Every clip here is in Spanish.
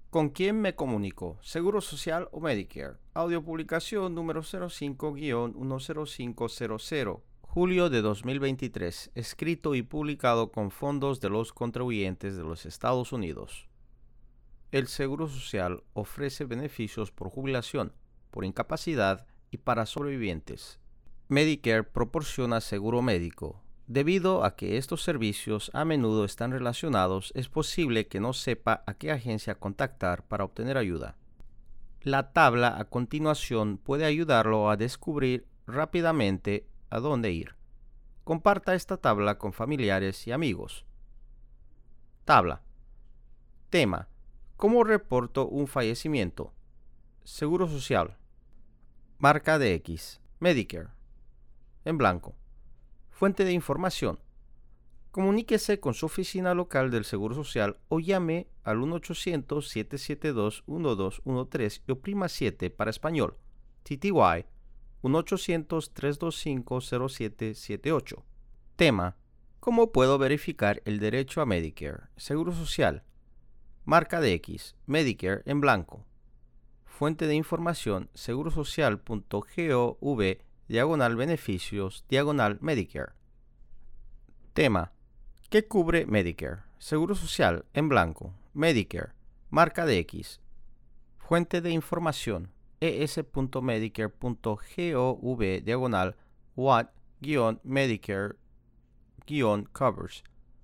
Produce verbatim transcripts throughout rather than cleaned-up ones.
¿Con quién me comunico? ¿Seguro Social o Medicare? Audio publicación número cero cinco guión uno cero cinco cero cero, julio de dos mil veintitrés, escrito y publicado con fondos de los contribuyentes de los Estados Unidos. El Seguro Social ofrece beneficios por jubilación, por incapacidad y para sobrevivientes. Medicare proporciona seguro médico. Debido a que estos servicios a menudo están relacionados, es posible que no sepa a qué agencia contactar para obtener ayuda. La tabla a continuación puede ayudarlo a descubrir rápidamente a dónde ir. Comparta esta tabla con familiares y amigos. Tabla. Tema. ¿Cómo reporto un fallecimiento? Seguro Social. Marca de X. Medicare. En blanco. Fuente de información. Comuníquese con su oficina local del Seguro Social o llame al uno ochocientos, siete siete dos, uno dos uno tres y oprima siete para español. T T Y uno ochocientos, tres dos cinco, cero siete siete ocho. Tema. ¿Cómo puedo verificar el derecho a Medicare? Seguro Social. Marca de X. Medicare en blanco. Fuente de información segurosocial.gov diagonal beneficios diagonal Medicare. Tema. ¿Qué cubre Medicare? Seguro Social en blanco. Medicare. Marca de X. Fuente de información es.medicare.gov diagonal what Medicare covers.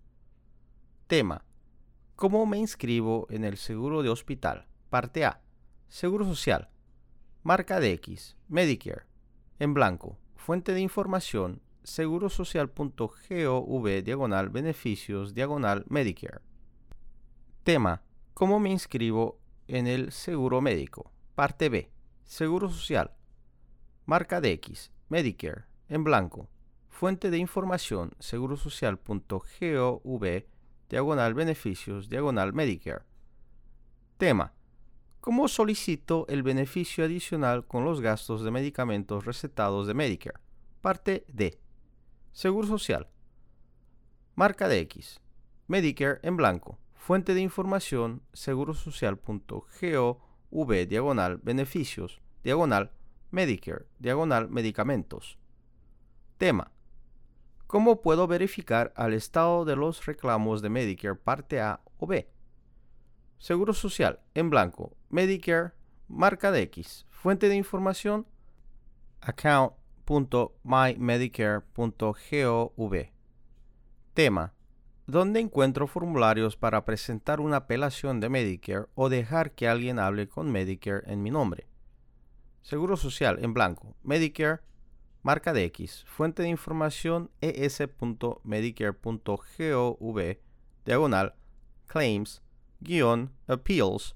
Tema. ¿Cómo me inscribo en el seguro de hospital? Parte A. Seguro Social. Marca de X. Medicare. En blanco. Fuente de información segurosocial.gov diagonal beneficios diagonal Medicare. Tema. ¿Cómo me inscribo en el seguro médico? Parte B. Seguro Social. Marca de X. Medicare. En blanco. Fuente de información segurosocial.gov diagonal beneficios diagonal Medicare. Tema. ¿Cómo solicito el beneficio adicional con los gastos de medicamentos recetados de Medicare? Parte D. Seguro Social. Marca de X. Medicare en blanco. Fuente de información segurosocial.gov diagonal beneficios diagonal Medicare diagonal medicamentos. Tema. ¿Cómo puedo verificar al estado de los reclamos de Medicare parte A o B? Seguro Social, en blanco, Medicare, marca de X, fuente de información, account punto my medicare punto gov. Tema. ¿Dónde encuentro formularios para presentar una apelación de Medicare o dejar que alguien hable con Medicare en mi nombre? Seguro Social, en blanco, Medicare, marca de X, fuente de información es.medicare.gov, diagonal, claims, guión, appeals,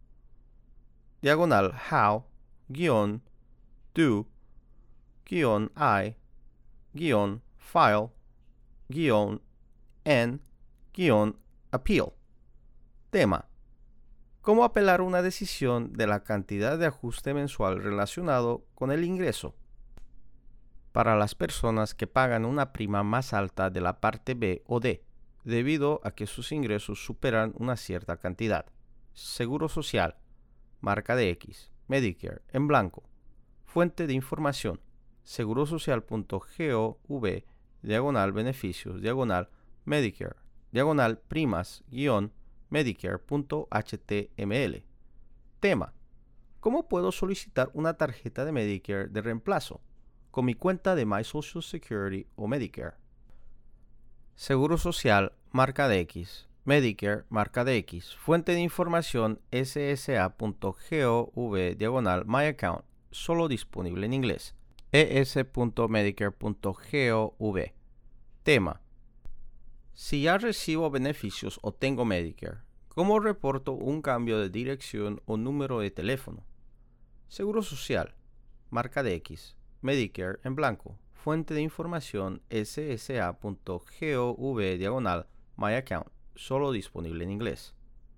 diagonal, how, guión, do, guión, I, guión, file, guión, en, guión, appeal. Tema. ¿Cómo apelar una decisión de la cantidad de ajuste mensual relacionado con el ingreso? Para las personas que pagan una prima más alta de la parte B o D, debido a que sus ingresos superan una cierta cantidad. Seguro Social, marca de X, Medicare, en blanco. Fuente de información, segurosocial.gov, diagonal beneficios, diagonal Medicare, diagonal primas, guión, medicare.html. Tema. ¿Cómo puedo solicitar una tarjeta de Medicare de reemplazo? Con mi cuenta de My Social Security o Medicare. Seguro Social, marca de X. Medicare, marca de X. Fuente de información ssa.gov, diagonal My Account, solo disponible en inglés. es.medicare.gov. Tema. Si ya recibo beneficios o tengo Medicare, ¿cómo reporto un cambio de dirección o número de teléfono? Seguro Social, marca de X. Medicare en blanco. Fuente de información ssa.gov diagonal My Account, solo disponible en inglés.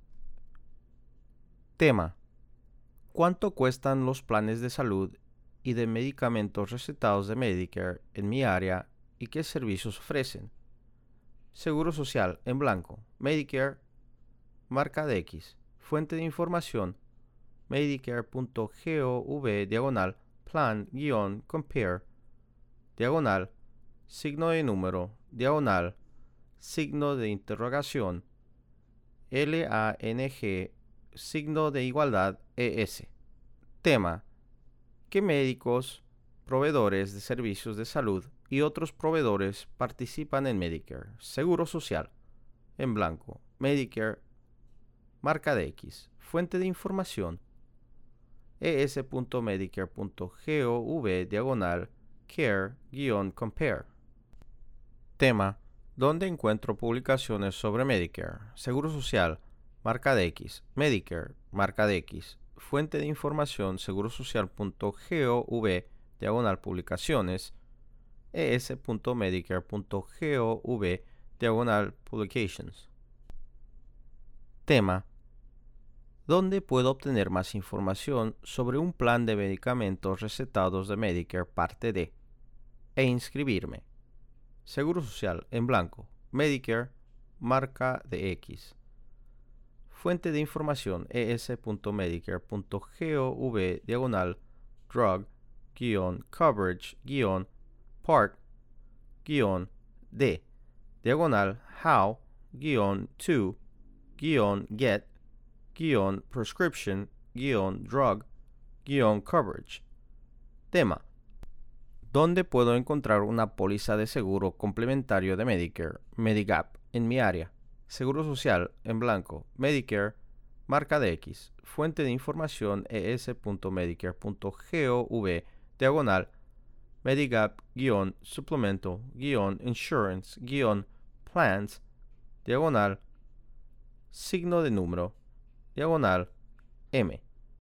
Tema. ¿Cuánto cuestan los planes de salud y de medicamentos recetados de Medicare en mi área y qué servicios ofrecen? Seguro Social en blanco. Medicare, marca de X. fuente de información, medicare.gov diagonal plan guión compare, diagonal, signo de número, diagonal, signo de interrogación, L A N G, signo de igualdad E S. Tema: ¿qué médicos, proveedores de servicios de salud y otros proveedores participan en Medicare? Seguro Social, en blanco, Medicare, marca de X, fuente de información, es.medicare.gov diagonal care-compare. Tema: ¿dónde encuentro publicaciones sobre Medicare? Seguro Social, marca de X, Medicare, marca de X, fuente de información segurosocial.gov diagonal publicaciones, es.medicare.gov diagonal publications. Tema: ¿dónde puedo obtener más información sobre un plan de medicamentos recetados de Medicare Parte D e inscribirme? Seguro Social, en blanco, Medicare, marca de X. Fuente de información es.medicare.gov diagonal drug guión coverage guión part guión D diagonal how guión to guión get guión prescription guión drug guión coverage. Tema: ¿dónde puedo encontrar una póliza de seguro complementario de Medicare, Medigap, en mi área? Seguro Social, en blanco, Medicare, marca de X, fuente de información es.medicare.gov diagonal Medigap guión suplemento guión insurance guión plans diagonal signo de número diagonal M.